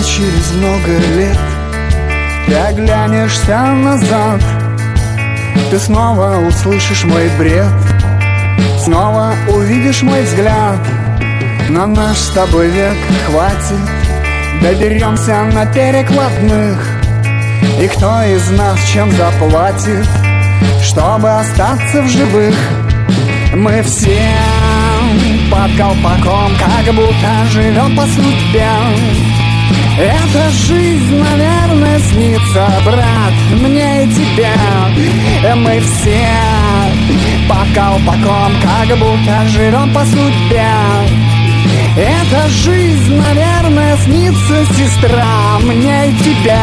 через много лет ты оглянешься назад, ты снова услышишь мой бред, снова увидишь мой взгляд. На наш с тобой век хватит, доберемся на перекладных. И кто из нас чем заплатит, чтобы остаться в живых? Мы все под колпаком, как будто живем по судьбе. Эта жизнь, наверное, снится, брат, мне и тебе. Мы все под колпаком, как будто живем по судьбе. Эта жизнь, наверное, снится, сестра, мне и тебе.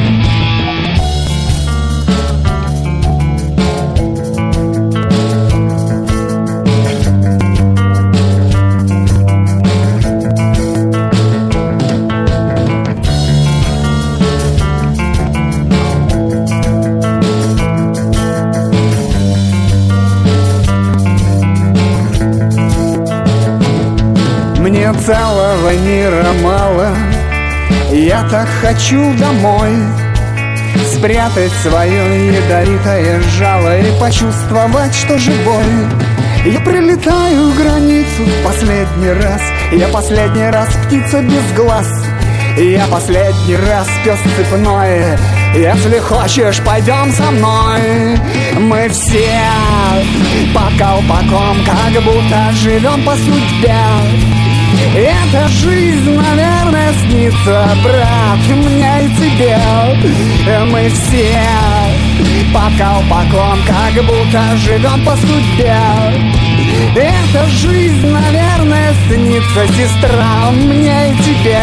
Мне целого мира мало, я так хочу домой спрятать свое ядовитое жало и почувствовать, что живой. Я прилетаю границу в последний раз, я последний раз птица без глаз, я последний раз пес цепной. Если хочешь, пойдем со мной. Мы все под колпаком, как будто живем по судьбе. Эта жизнь, наверное, снится, брат, мне и тебе. Мы все под колпаком, как будто живем по судьбе. Эта жизнь, наверное, снится, сестра, мне и тебе.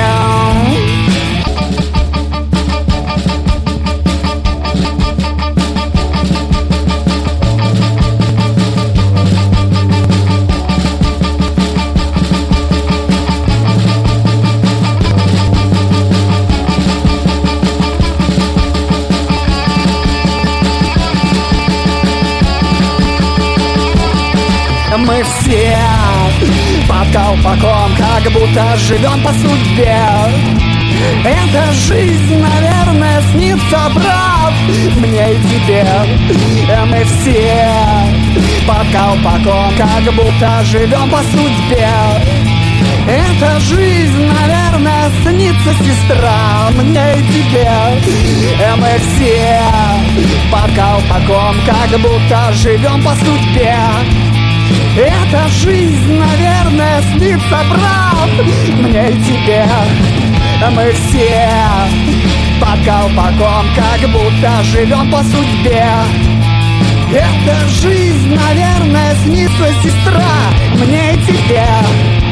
Мы все под колпаком, как будто живем по судьбе. Эта жизнь, наверное, снится, брат, мне и тебе. Мы все под колпаком, как будто живем по судьбе. Эта жизнь, наверное, снится, сестра, мне и тебе. Мы все под колпаком, как будто живем по судьбе. Эта жизнь, наверное, снится, брат, мне и тебе. Мы все под колпаком, как будто живем по судьбе. Эта жизнь, наверное, снится, сестра, мне и тебе.